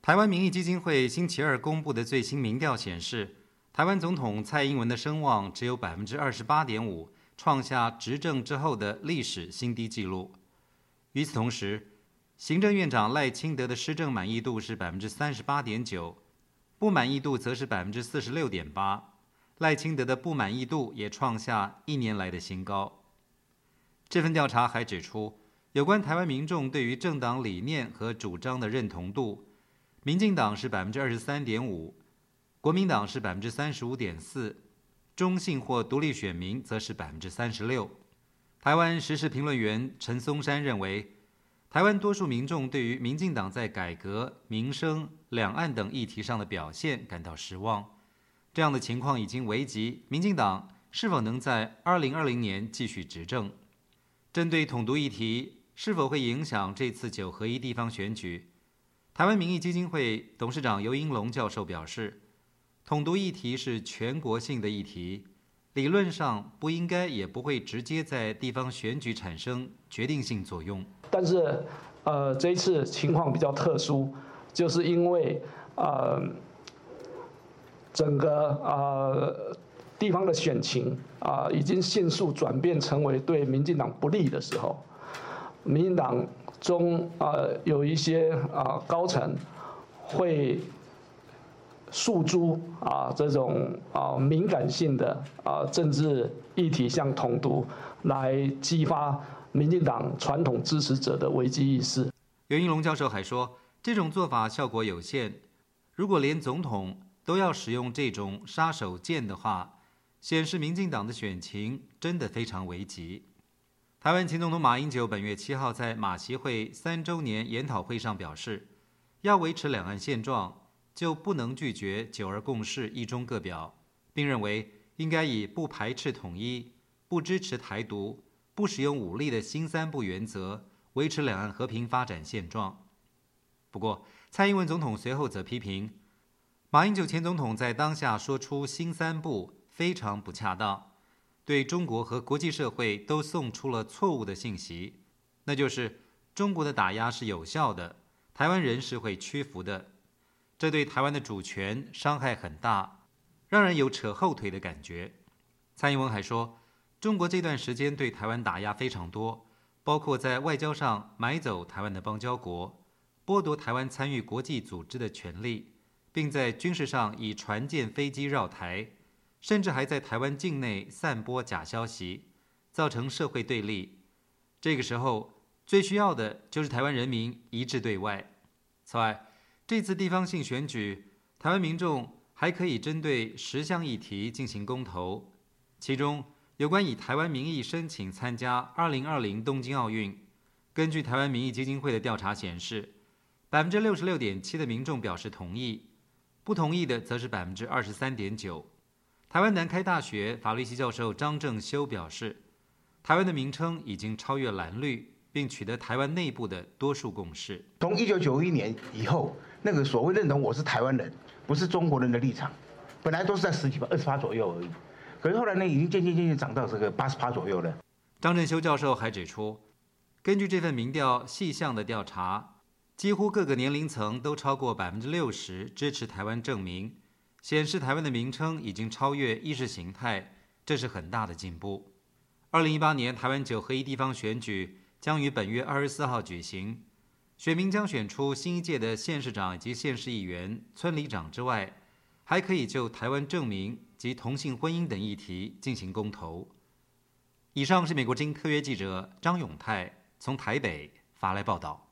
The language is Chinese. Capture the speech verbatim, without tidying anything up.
台湾民意基金会星期二公布的最新民调显示，台湾总统蔡英文的声望只有 百分之二十八点五， 创下执政之后的历史新低纪录。与此同时，行政院长赖清德的施政满意度是 百分之三十八点九， 不满意度则是 百分之四十六点八， 赖清德的不满意度也创下一年来的新高。这份调查还指出，有关台湾民众对于政党理念和主张的认同度，民进党是 百分之二十三点五， 国民党是 百分之三十五点四， 中性或独立选民则是 百分之三十六。 台湾时事评论员陈松山认为，台湾多数民众对于民进党在改革、民生、两岸等议题上的表现感到失望。这样的情况已经危及民进党是否能在二零二零年继续执政。针对统独议题是否会影响这次九合一地方选举，台湾民意基金会董事长游盈隆教授表示，统独议题是全国性的议题，理论上不应该也不会直接在地方选举产生决定性作用。 但是，呃，这一次情况比较特殊，就是因为呃，整个呃地方的选情啊、呃，已经迅速转变成为对民进党不利的时候，民进党中呃有一些啊、呃、高层会诉诸啊这种啊敏感性的啊政治议题，像统独，来激发民进党传统支持者的危机意识。 游盈隆教授还说，这种做法效果有限，如果连总统都要使用这种杀手锏的话，显示民进党的选情真的非常危急。台湾前总统马英九本月七号在马习会三周年研讨会上表示，要维持两岸现状，就不能拒绝九二共识一中各表，并认为应该以不排斥统一、不支持台独、不使用武力的新三不原则，维持两岸和平发展现状。不过，蔡英文总统随后则批评，马英九前总统在当下说出新三不非常不恰当，对中国和国际社会都送出了错误的信息，那就是中国的打压是有效的，台湾人是会屈服的，这对台湾的主权伤害很大，让人有扯后腿的感觉。蔡英文还说，中国这段时间对台湾打压非常多，包括在外交上买走台湾的邦交国，剥夺台湾参与国际组织的权利，并在军事上以船舰、飞机绕台，甚至还在台湾境内散播假消息，造成社会对立。这个时候最需要的就是台湾人民一致对外。此外，这次地方性选举，台湾民众还可以针对十项议题进行公投，其中有关以台湾民意申请参加二零二零东京奥运，根据台湾民意基金会的调查显示， 百分之六十六点七 的民众表示同意，不同意的则是 百分之二十三点九。 台湾南开大学法律系教授张正修表示，台湾的名称已经超越蓝绿，并取得台湾内部的多数共识。 从一九九一年以后，那个所谓认同我是台湾人，不是中国人的立场，本来都是在十几趴、二十趴左右而已。可是后来呢，已经渐渐渐渐涨到这个八十趴左右了。 张正修教授还指出，根据这份民调细项的调查，几乎各个年龄层都超过 百分之六十 支持台湾正名，显示台湾的名称已经超越意识形态，这是很大的进步。二零一八年台湾九合一地方选举将于本月二十四号举行，选民将选出新一届的县市长以及县市议员、村里长之外，还可以就台湾正名及同性婚姻等议题进行公投。以上是美国之音特约记者张永泰从台北发来报道。